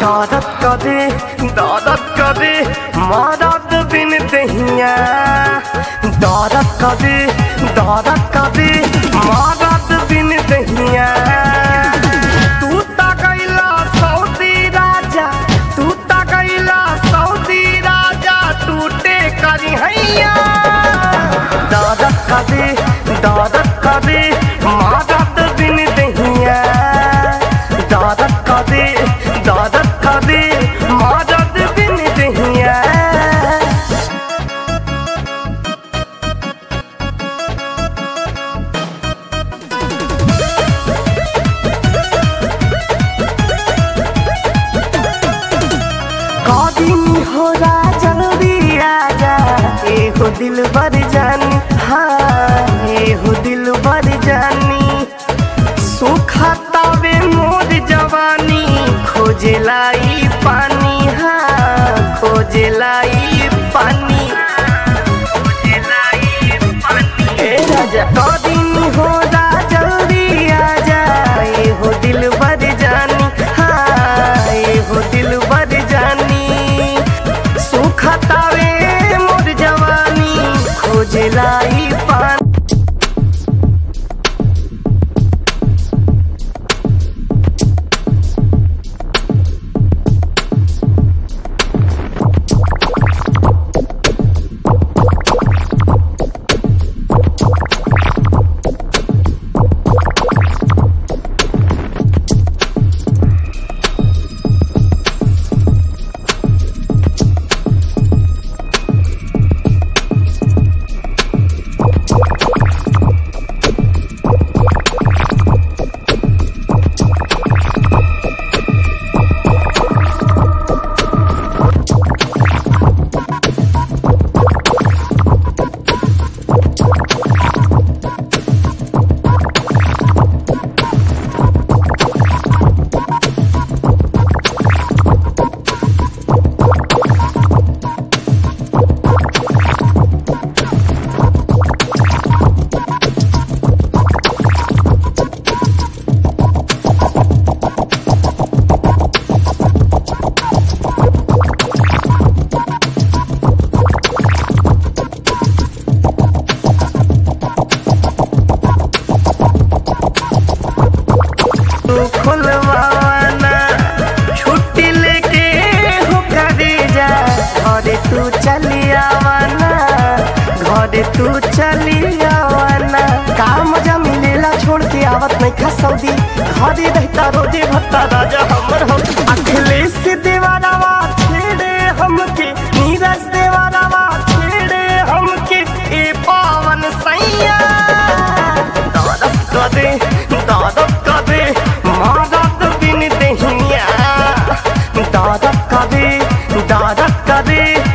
दर्द करे मदद बिन दहिया दर्द करे मदद बिन दहिया तू ता गइला सऊदी राजा टूटे करी हैया दर्द करे मदद बिन दहिया दर्द करे मदद बिन दहिया कदिन होला जल्दी आजा एहो दिल भर जानी हाँ एहो दिल भर जानी सुखतावे मोर जवानी खोजलाई पानी हाँ खोजलाई पानी ए राजा कदिन होला जल्दी आजा एहो दिल भर जानी हाँ एहो दिल भर जानी सुखतावे मोर जवानी खोजलाई पानी खुलवाना छुट्टी लेके हो करे जा घरे तू चली आवाना का मजा मिलेला छोड़ के आवत नहीं खा सऊदी घरे रहता रोजे भत्ता राजा हमर हो अखिलेश देवारावा छेड़े हमके नीरज देवारावा छेड़े हमके ए पावन सैया दर्द करे मदद बिन दहिया दर्द करे